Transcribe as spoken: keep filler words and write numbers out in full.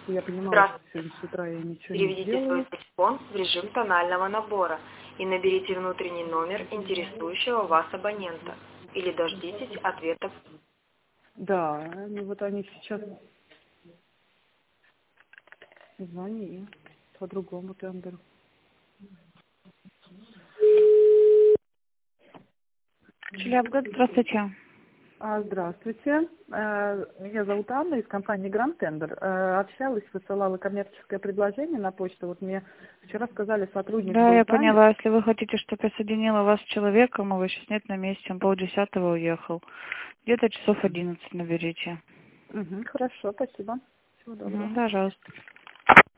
Я понимала, что Здравствуйте. сегодня с утра я ничего не Переведите свой сделаю. телефон в режим тонального набора и наберите внутренний номер интересующего вас абонента. Или дождитесь ответов. Да, ну вот они сейчас звонили по другому тендеру. Челябинск, здравствуйте. А, здравствуйте. Э, Меня зовут Анна из компании Grand Tender. Э, Общалась, высылала коммерческое предложение на почту. Вот мне вчера сказали, сотрудник Да, был я занят. поняла. Если вы хотите, чтобы я соединила вас с человеком, его сейчас нет на месте, он полдесятого уехал. Где-то часов одиннадцать наберите. Мгм, хорошо, спасибо. Всего доброго. Угу, пожалуйста.